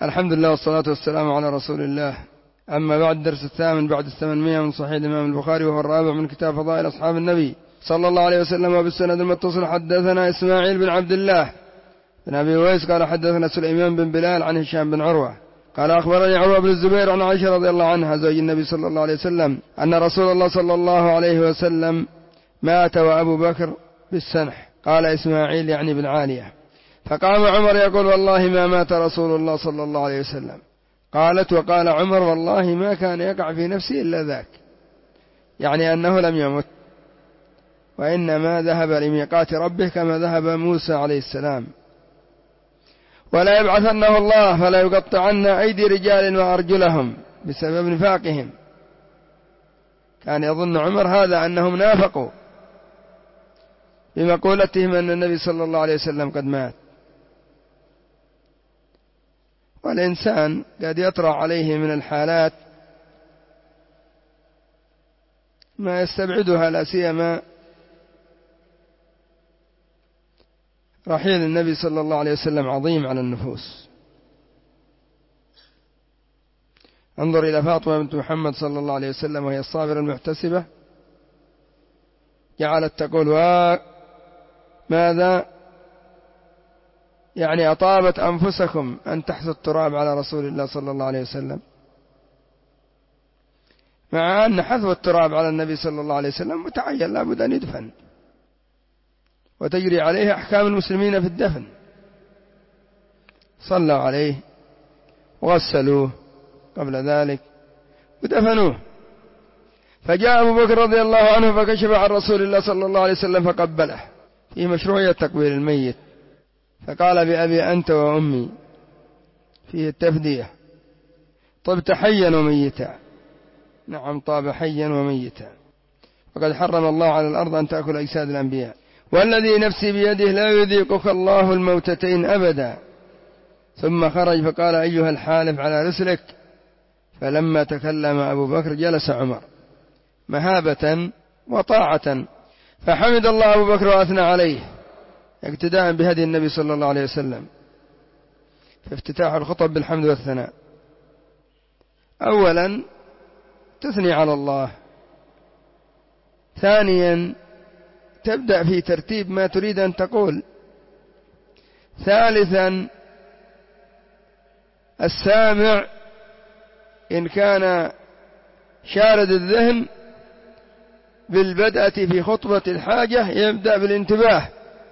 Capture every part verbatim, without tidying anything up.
الحمد لله والصلاة والسلام على رسول الله. أما بعد، الدرس الثامن بعد الثمانمائة من صحيح الإمام البخاري، وهو الرابع من كتاب فضائل أصحاب النبي صلى الله عليه وسلم. وبالسند المتصل حدثنا إسماعيل بن عبد الله بن أبي ويس قال حدثنا سليمان بن بلال عن هشام بن عروة قال أخبرني عروة بن الزبير عن عائشة رضي الله عنها زوج النبي صلى الله عليه وسلم أن رسول الله صلى الله عليه وسلم مات وأبو بكر بالسنح. قال إسماعيل يعني بن عالية. فقام عمر يقول والله ما مات رسول الله صلى الله عليه وسلم. قالت وقال عمر والله ما كان يقع في نفسي إلا ذاك، يعني أنه لم يمت، وإنما ذهب لميقات ربه كما ذهب موسى عليه السلام، ولا يبعثنه الله فلا يقطعن أيدي رجال وأرجلهم بسبب نفاقهم. كان يظن عمر هذا أنهم نافقوا بمقولتهم أن النبي صلى الله عليه وسلم قد مات. والإنسان قد يطرأ عليه من الحالات ما يستبعدها، لا سيما رحيل النبي صلى الله عليه وسلم عظيم على النفوس. انظر إلى فاطمة بنت محمد صلى الله عليه وسلم وهي الصابرة المحتسبة، جعلت تقول ماذا يعني أطابت أنفسكم أن تحثوا التراب على رسول الله صلى الله عليه وسلم، مع أن حثو التراب على النبي صلى الله عليه وسلم متعين، لا بد أن يدفن وتجري عليه أحكام المسلمين في الدفن. صلوا عليه وغسلوه قبل ذلك ودفنوه. فجاء أبو بكر رضي الله عنه فكشف عن رسول الله صلى الله عليه وسلم فقبله، في مشروعية تقبيل الميت، فقال بأبي أنت وأمي، فيه التفدية، طبت حيا وميتا. نعم، طاب حيا وميتا، وقد حرم الله على الأرض أن تأكل أجساد الأنبياء، والذي نفسي بيده لا يذيقك الله الموتتين أبدا. ثم خرج فقال أيها الحالف على رسلك. فلما تكلم أبو بكر جلس عمر مهابة وطاعة، فحمد الله أبو بكر وأثنى عليه اقتداء بهدي النبي صلى الله عليه وسلم. فافتتاح الخطب بالحمد والثناء، أولا تثني على الله، ثانيا تبدأ في ترتيب ما تريد أن تقول، ثالثا السامع إن كان شارد الذهن بالبدءة في خطبة الحاجة يبدأ بالانتباه،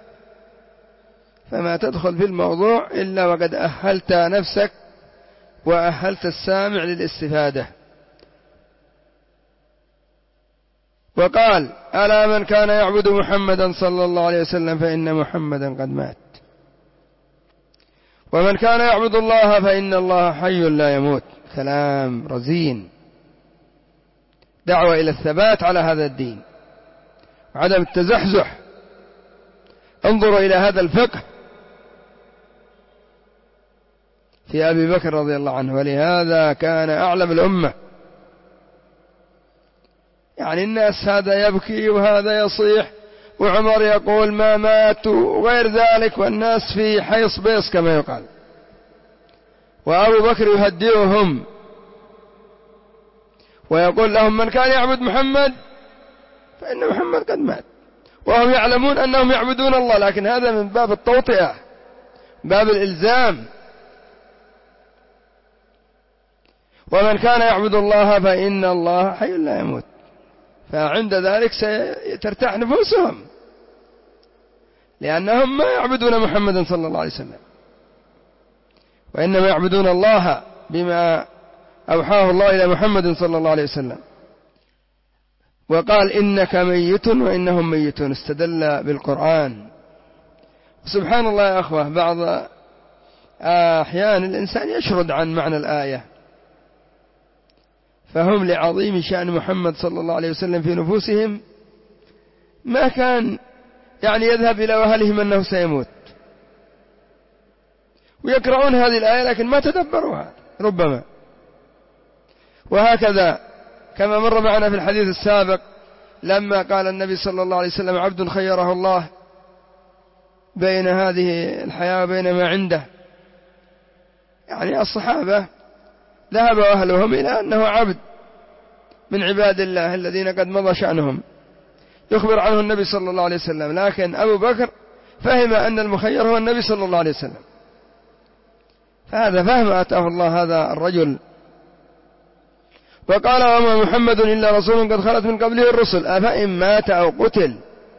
فما تدخل في الموضوع إلا وقد أهلت نفسك وأهلت السامع للاستفادة. وقال ألا من كان يعبد محمدا صلى الله عليه وسلم فإن محمدا قد مات، ومن كان يعبد الله فإن الله حي لا يموت. كلام رزين، دعوة إلى الثبات على هذا الدين وعدم التزحزح. انظروا إلى هذا الفقه في أبي بكر رضي الله عنه، ولهذا كان أعلم الأمة. يعني الناس هذا يبكي وهذا يصيح وعمر يقول ما مات وغير ذلك، والناس في حيص بيص كما يقال، وأبو بكر يهدئهم ويقول لهم من كان يعبد محمد فإن محمد قد مات، وهم يعلمون أنهم يعبدون الله، لكن هذا من باب التوطئة، باب الإلزام. ومن كان يعبد الله فإن الله حي لا يموت. فعند ذلك سترتاح نفوسهم، لأنهم ما يعبدون محمدا صلى الله عليه وسلم، وإنما يعبدون الله بما أوحاه الله إلى محمد صلى الله عليه وسلم. وقال إنك ميت وإنهم ميتون، استدل بالقرآن. سبحان الله يا أخوة، بعض أحيان الإنسان يشرد عن معنى الآية، فهم لعظيم شأن محمد صلى الله عليه وسلم في نفوسهم ما كان يعني يذهب إلى أهلهم أنه سيموت، ويقرؤون هذه الآية لكن ما تدبروها ربما. وهكذا كما مر معنا في الحديث السابق لما قال النبي صلى الله عليه وسلم عبد خيره الله بين هذه الحياة وبين ما عنده، يعني الصحابة ذهب أهلهم إلى أنه عبد من عباد الله الذين قد مضى شأنهم يخبر عنه النبي صلى الله عليه وسلم، لكن أبو بكر فهم أن المخير هو النبي صلى الله عليه وسلم، فهذا فهم آتاه الله هذا الرجل. وقال وما محمد إلا رسول قد خلت من قبله الرسل أفإن مات أو قتل،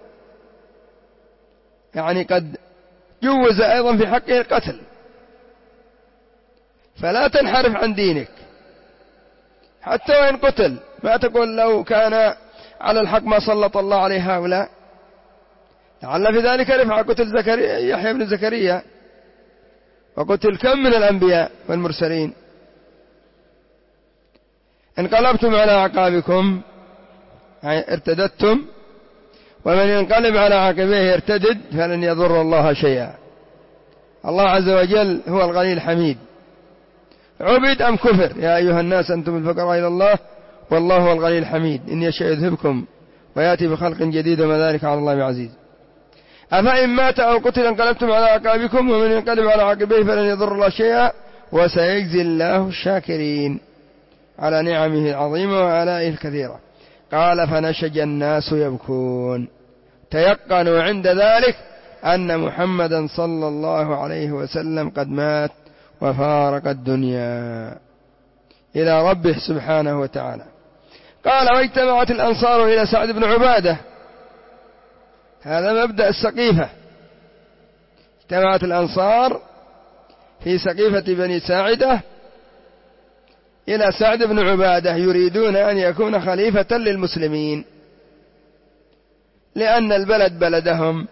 يعني قد جوز أيضا في حقه القتل، فلا تنحرف عن دينك حتى وإن قتل، ما تقول لو كان على الحق ما سلط الله عليه هؤلاء، لعل في ذلك رفع قتل زكريا يحيى بن زكريا، وقتل كم من الأنبياء والمرسلين. انقلبتم على أعقابكم ارتددتم، ومن ينقلب على عقبيه يرتدد فلن يضر الله شيئا. الله عز وجل هو الغني الحميد، عبد أم كفر؟ يا أيها الناس أنتم الفقراء إلى الله والله هو الغني الحميد، إن يشاء يذهبكم ويأتي بخلق جديد وما ذلك على الله بعزيز. أفإن مات أو قتل انقلبتم على أعقابكم، ومن ينقلب على عقبيه فلن يضر الله شيئا وسيجزي الله الشاكرين على نعمه العظيمة وآلائه الكثيرة. قال فنشج الناس يبكون، تيقنوا عند ذلك أن محمدا صلى الله عليه وسلم قد مات وفارق الدنيا إلى ربه سبحانه وتعالى. قال واجتمعت الأنصار إلى سعد بن عبادة، هذا مبدأ السقيفة، اجتمعت الأنصار في سقيفة بني ساعدة إلى سعد بن عبادة يريدون أن يكون خليفة للمسلمين، لأن البلد بلدهم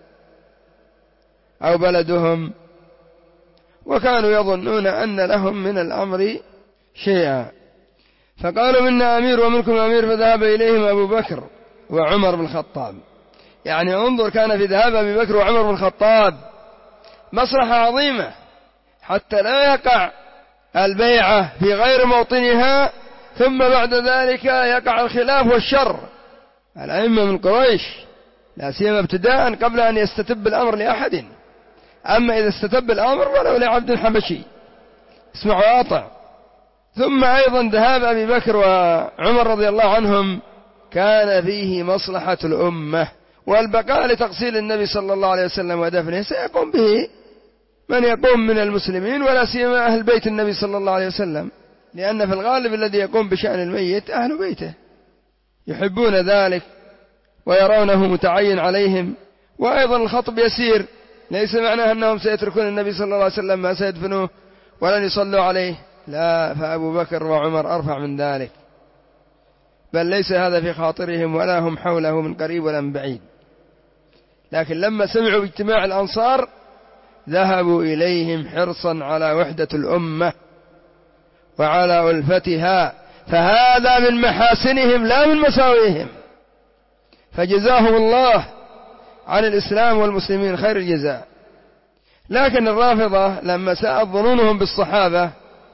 أو بلدهم، وكانوا يظنون أن لهم من الأمر شيئا. فقالوا منا أمير ومنكم أمير، فذهب إليهم أبو بكر وعمر بن الخطاب. يعني انظر، كان في ذهاب أبي بكر وعمر بن الخطاب مصلحة عظيمة حتى لا يقع البيعة في غير موطنها، ثم بعد ذلك يقع الخلاف والشر. الأئمة من قريش لا سيما ابتداء قبل أن يستتب الأمر لأحد، أما إذا استتب الأمر ولو لعبد حبشي اسمع وأطع. ثم أيضا ذهاب أبي بكر وعمر رضي الله عنهم كان فيه مصلحة الأمة، والبقاء لتقصير النبي صلى الله عليه وسلم ودفنه سيقوم به من يقوم من المسلمين، ولا سيما أهل بيت النبي صلى الله عليه وسلم، لأن في الغالب الذي يقوم بشأن الميت أهل بيته يحبون ذلك ويرونه متعين عليهم. وأيضا الخطب يسير، ليس معناه أنهم سيتركون النبي صلى الله عليه وسلم ما سيدفنوه ولن يصلوا عليه، لا، فأبو بكر وعمر أرفع من ذلك، بل ليس هذا في خاطرهم ولا هم حوله من قريب ولا من بعيد. لكن لما سمعوا باجتماع الأنصار ذهبوا إليهم حرصا على وحدة الأمة وعلى ألفتها، فهذا من محاسنهم لا من مساوئهم، فجزاهم الله عن الإسلام والمسلمين خير الجزاء. لكن الرافضة لما ساءت ظنونهم بالصحابة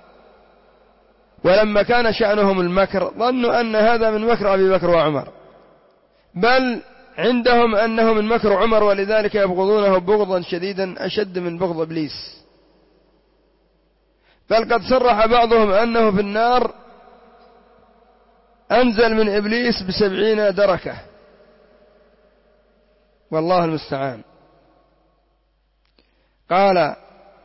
ولما كان شأنهم المكر ظنوا أن هذا من مكر أبي بكر وعمر، بل عندهم أنه من مكر عمر، ولذلك يبغضونه بغضا شديدا أشد من بغض إبليس، بل قد صرح بعضهم أنه في النار أنزل من إبليس بسبعين دركة، والله المستعان. قال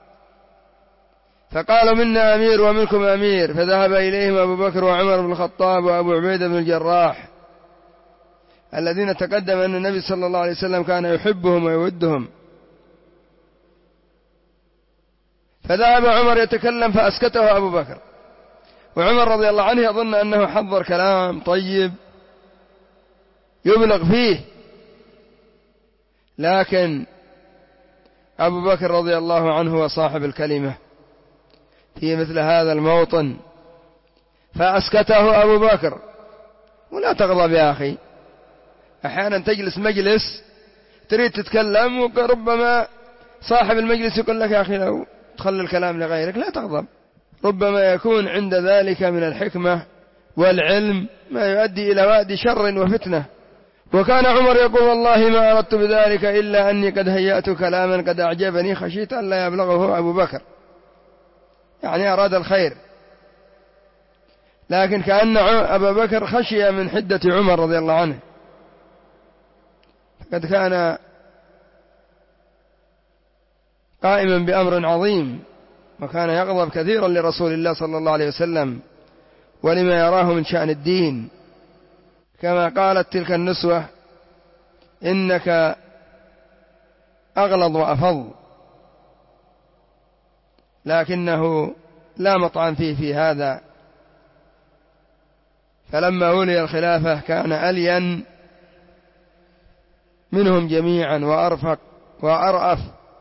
فقالوا منا أمير ومنكم أمير، فذهب إليهم أبو بكر وعمر بن الخطاب وأبو عبيدة بن الجراح الذين تقدم أن النبي صلى الله عليه وسلم كان يحبهم ويودهم. فذهب عمر يتكلم فأسكته أبو بكر، وعمر رضي الله عنه يظن أنه حضر كلام طيب يبلغ فيه، لكن أبو بكر رضي الله عنه هو صاحب الكلمة في مثل هذا الموطن، فأسكته أبو بكر. ولا تغضب يا أخي، أحيانا تجلس مجلس تريد تتكلم وربما صاحب المجلس يقول لك يا أخي لو تخلي الكلام لغيرك، لا تغضب، ربما يكون عند ذلك من الحكمة والعلم ما يؤدي إلى وادي شر وفتنة. وكان عمر يقول والله ما أردت بذلك إلا أني قد هيأت كلاما قد أعجبني خشيت أن لا يبلغه أبو بكر. يعني أراد الخير، لكن كأن أبا بكر خشي من حدة عمر رضي الله عنه، فقد كان قائما بأمر عظيم، وكان يغضب كثيرا لرسول الله صلى الله عليه وسلم ولما يراه من شأن الدين، كما قالت تلك النسوة: إنك أغلظ وأفض، لكنه لا مطعن فيه في هذا. فلما ولي الخلافة كان ألين منهم جميعا وأرفق وأرأف،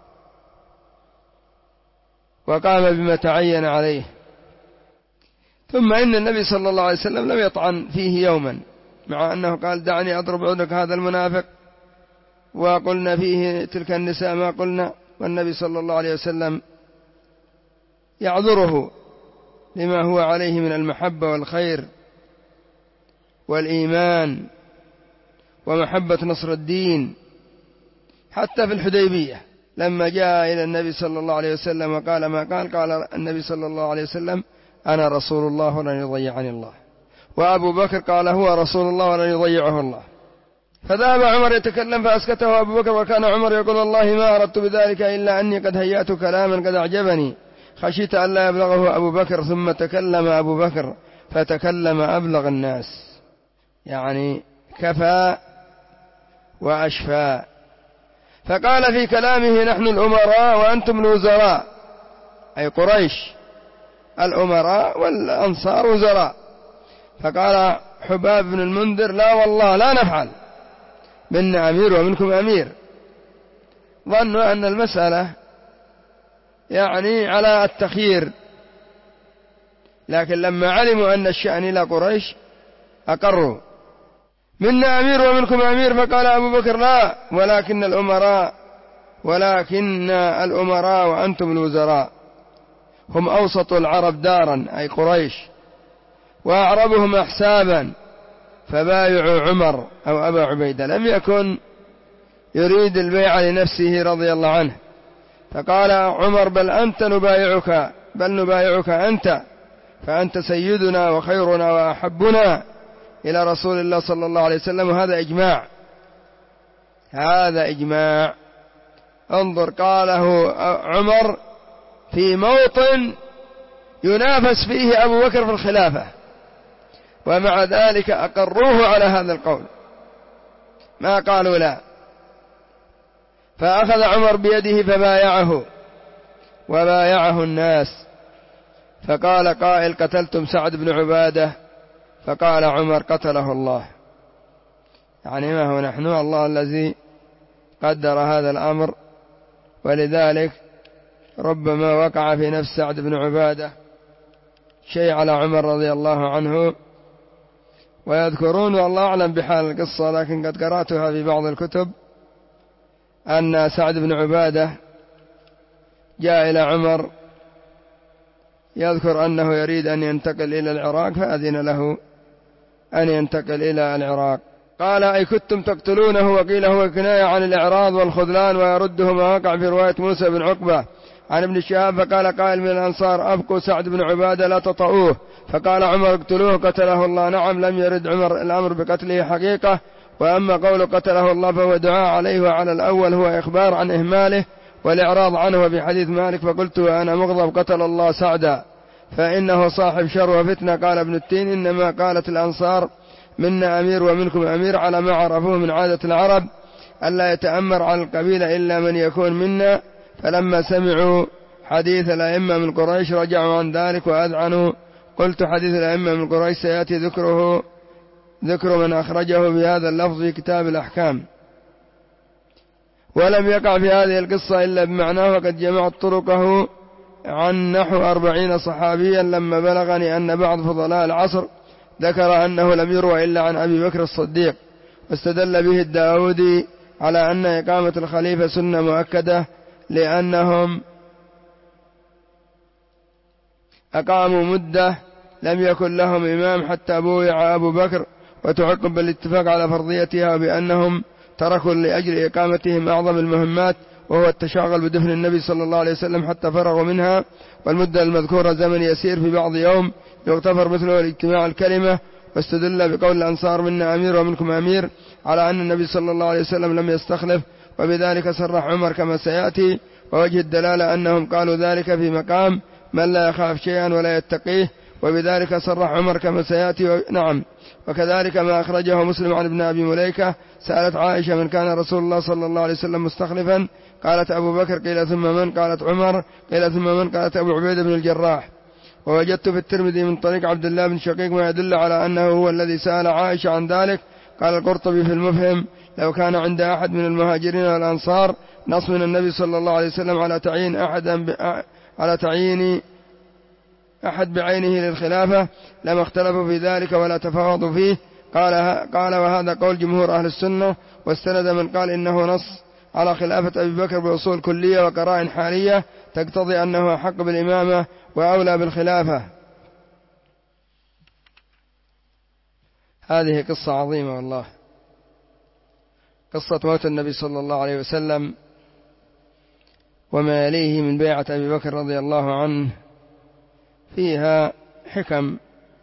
وقام بما تعين عليه. ثم إن النبي صلى الله عليه وسلم لم يطعن فيه يوما، مع أنه قال: دعني أضرب عنق هذا المنافق، وقلنا فيه تلك النساء ما قلنا، والنبي صلى الله عليه وسلم يعذره لما هو عليه من المحبة والخير والإيمان ومحبة نصر الدين. حتى في الحديبية لما جاء إلى النبي صلى الله عليه وسلم وقال ما قال، قال النبي صلى الله عليه وسلم: أنا رسول الله ولن يضيعني الله. وأبو بكر قال: هو رسول الله ولن يضيعه الله. فذهب عمر يتكلم فأسكته أبو بكر، وكان عمر يقول: والله ما أردت بذلك إلا أني قد هيأت كلاما قد أعجبني، خشيت أن لا يبلغه أبو بكر. ثم تكلم أبو بكر فتكلم أبلغ الناس، يعني كفى وأشفى. فقال في كلامه: نحن الأمراء وأنتم الوزراء، أي قريش الأمراء والأنصار وزراء. فقال حباب بن المنذر: لا والله لا نفعل، منا أمير ومنكم أمير. ظنوا أن المسألة يعني على التخيير، لكن لما علموا أن الشأن إلى قريش أقروا: منا أمير ومنكم أمير. فقال أبو بكر: لا، ولكن الأمراء ولكن الأمراء وأنتم الوزراء، هم أوسط العرب دارا، أي قريش، وأعربهم أحسابا، فبايعوا عمر أو أبا عبيدة. لم يكن يريد البيع لنفسه رضي الله عنه. فقال عمر: بل أنت نبايعك، بل نبايعك أنت، فأنت سيدنا وخيرنا وأحبنا إلى رسول الله صلى الله عليه وسلم. وهذا إجماع، هذا إجماع. انظر، قاله عمر في موطن ينافس فيه أبو بكر في الخلافة، ومع ذلك أقروه على هذا القول، ما قالوا لا. فأخذ عمر بيده فبايعه وبايعه الناس. فقال قائل: قتلتم سعد بن عبادة؟ فقال عمر: قتله الله. يعني ما هو نحن، الله الذي قدر هذا الأمر، ولذلك ربما وقع في نفس سعد بن عبادة شيء على عمر رضي الله عنه. ويذكرون والله أعلم بحال القصة، لكن قد قرأتها في بعض الكتب، أن سعد بن عبادة جاء إلى عمر يذكر أنه يريد أن ينتقل إلى العراق، فأذن له أن ينتقل إلى العراق. قال: أي كنتم تقتلونه؟ وقيل هو كناية عن الإعراض والخذلان، ويرده ما وقع في رواية موسى بن عقبة عن ابن شهاب. فقال قائل من الأنصار: أبقوا سعد بن عبادة لا تطؤوه. فقال عمر: اقتلوه قتله الله. نعم، لم يرد عمر الأمر بقتله حقيقة، وأما قول قتله الله فهو دعاء عليه، وعلى الأول هو إخبار عن إهماله والإعراض عنه في حديث مالك: فقلت وأنا مغضب: قتل الله سعدا فإنه صاحب شر وفتنة. قال ابن التين: إنما قالت الأنصار منا أمير ومنكم أمير على ما عرفوه من عادة العرب ألا يتأمر على القبيلة إلا من يكون منا. فلما سمعوا حديث الأئمة من قريش رجعوا عن ذلك وأذعنوا. قلت: حديث الأئمة من قريش سيأتي ذكره ذكر من أخرجه بهذا اللفظ في كتاب الأحكام، ولم يقع في هذه القصة إلا بمعناه، وقد جمعت طرقه عن نحو أربعين صحابيا. لما بلغني أن بعض فضلاء العصر ذكر أنه لم يروى إلا عن أبي بكر الصديق، واستدل به الداودي على أن إقامة الخليفة سنة مؤكدة، لأنهم أقاموا مدة لم يكن لهم إمام حتى بويع أبو بكر، وتعقب بالاتفاق على فرضيتها، وبأنهم تركوا لأجل إقامتهم أعظم المهمات، وهو التشاغل بدفن النبي صلى الله عليه وسلم حتى فرغوا منها، والمدة المذكورة زمن يسير في بعض يوم يغتفر مثله الاجتماع الكلمة. واستدل بقول الأنصار منا أمير ومنكم أمير على أن النبي صلى الله عليه وسلم لم يستخلف، وبذلك صرح عمر كما سيأتي. ووجه الدلالة أنهم قالوا ذلك في مقام من لا يخاف شيئا ولا يتقيه، وبذلك صرح عمر كما سيأتي و... نعم. وكذلك ما أخرجه مسلم عن ابن أبي مليكة سألت عائشة من كان رسول الله صلى الله عليه وسلم مستخلفا؟ قالت أبو بكر. قيل ثم من؟ قالت عمر. قيل ثم من؟ قالت أبو عبيدة بن الجراح. ووجدت في الترمذي من طريق عبد الله بن شقيق ما يدل على أنه هو الذي سأل عائشة عن ذلك. قال القرطبي في المفهم: لو كان عند أحد من المهاجرين والأنصار نص من النبي صلى الله عليه وسلم على تعيين أحدا ب... على تعيين أحد بعينه للخلافة لما اختلفوا في ذلك ولا تفاوضوا فيه. قال, قال وهذا قول جمهور أهل السنة، واستند من قال إنه نص على خلافة أبي بكر بأصول كلية وقرائن حالية تقتضي أنه أحق بالإمامة وأولى بالخلافة. هذه قصة عظيمة والله، قصة موت النبي صلى الله عليه وسلم وما يليه من بيعة أبي بكر رضي الله عنه، فيها حكم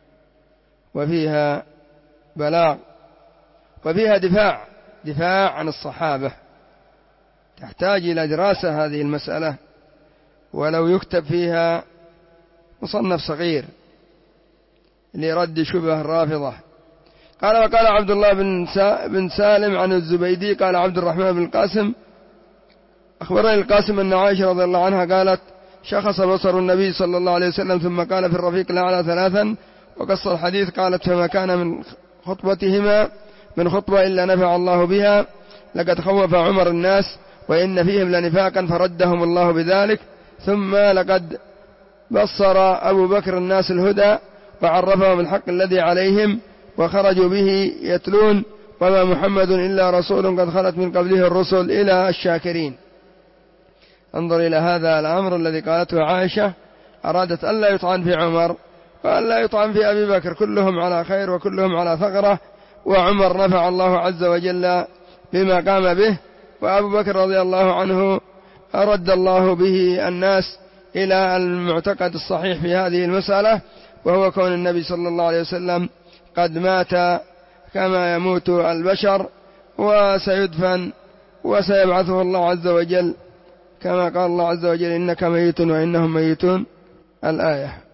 وفيها بلاغ وفيها دفاع دفاع عن الصحابة، تحتاج إلى دراسة هذه المسألة، ولو يكتب فيها مصنف صغير لرد شبه الرافضة. قال وقال عبد الله بن سالم عن الزبيدي قال عبد الرحمن بن القاسم أخبرني القاسم أن عائشة رضي الله عنها قالت: شخص بصر النبي صلى الله عليه وسلم ثم قال في الرفيق الأعلى ثلاثا، وقص الحديث. قالت: فما كان من خطبتهما من خطبة إلا نفع الله بها، لقد خوف عمر الناس وإن فيهم لنفاقا فردهم الله بذلك، ثم لقد بصر أبو بكر الناس الهدى وعرفهم الحق الذي عليهم وخرجوا به يتلون، وما محمد إلا رسول قد خلت من قبله الرسل، إلى الشاكرين. انظر إلى هذا الأمر الذي قالته عائشة، أرادت ألا يطعن في عمر وألا يطعن في أبي بكر، كلهم على خير وكلهم على ثغرة، وعمر نفع الله عز وجل بما قام به، وأبو بكر رضي الله عنه أرد الله به الناس إلى المعتقد الصحيح في هذه المسألة، وهو كون النبي صلى الله عليه وسلم قد مات كما يموت البشر، وسيدفن وسيبعثه الله عز وجل كما قال الله عز وجل: إنك ميت وإنهم ميتون، الآية.